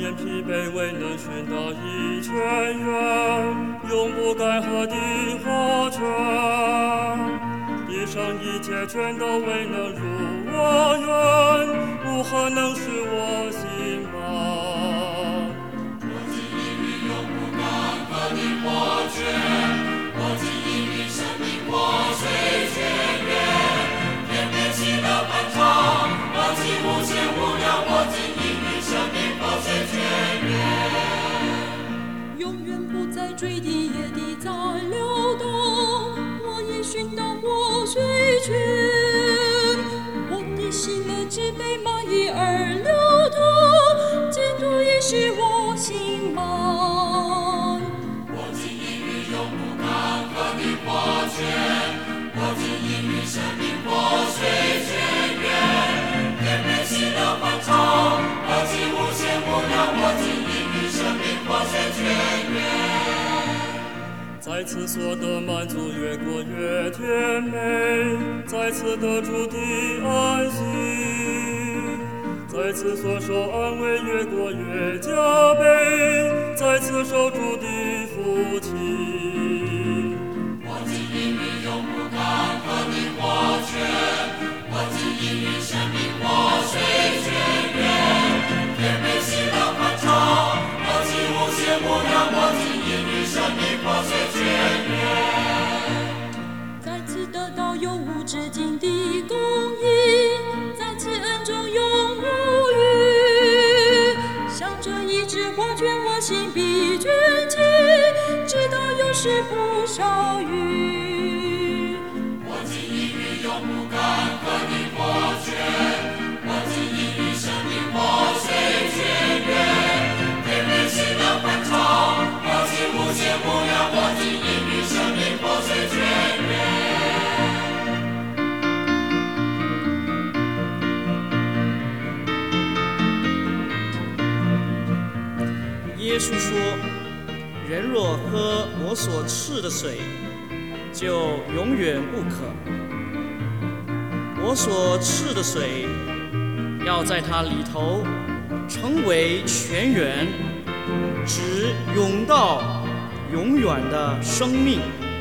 免疲惫，未能寻到一泉源，永不干涸的河泉。地上一切全都未能入我愿，如何能使我心满？ 我今因于永不干涸的河泉，我今因于生命活水泉源，天边喜乐漫长，我今无限无量，我今因于生命活水泉源， 永远不再坠地也地在流动，我已寻到活水泉，我的喜乐只被蚂蚁而流通，基督已使我心满。 我今因于永不干涸的活泉，我今因于生命活水泉源，天边喜乐漫长，我今无限无量，我今因于生命活水泉源。 在此所得满足，越过越甜美，在此得主的安息，在此所受安慰，越过越加倍，在此受主的福气。 我今因于永不干涸的活泉，我今因于生命活水泉源，天边喜乐漫长，我今无限无量，我今因于生命活水泉源。 在此得到永无止境的供应，在此恩中永无余。向着一枝花泉，我心必卷起，直到有时不少余。 我今因于永不干涸的活泉，我今因于生命活水泉源，天边喜乐漫长，我今无限无量，我今因于生命活水泉源。 耶稣说：“人若喝我所赐的水，就永远不渴。我所赐的水，要在它里头成为泉源，直涌到永远的生命。”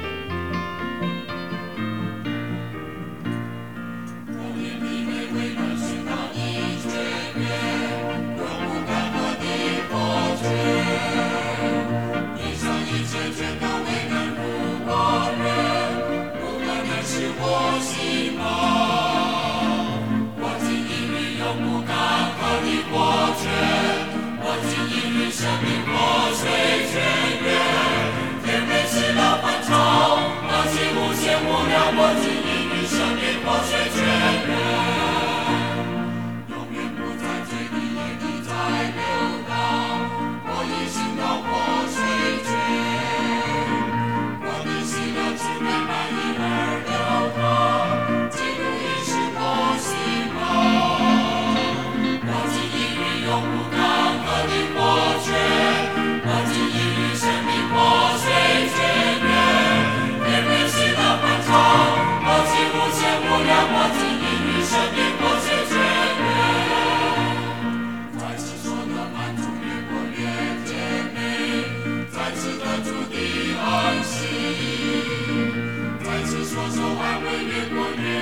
生命活水泉源，天边喜乐漫长，我今无限无量，我今因于生命活水泉源，永远不再坠地也地在流淌，我已寻到活水泉，我的喜乐只被满溢而流淌，基督已使我心满，我今因于永不干涸的活泉，我今因于生命活水泉源，天边喜乐漫长，我今无限无量，我今因于生命活水泉源。在此所得满足，越过越甜美，在此得主的安息，在此所受安慰，越过越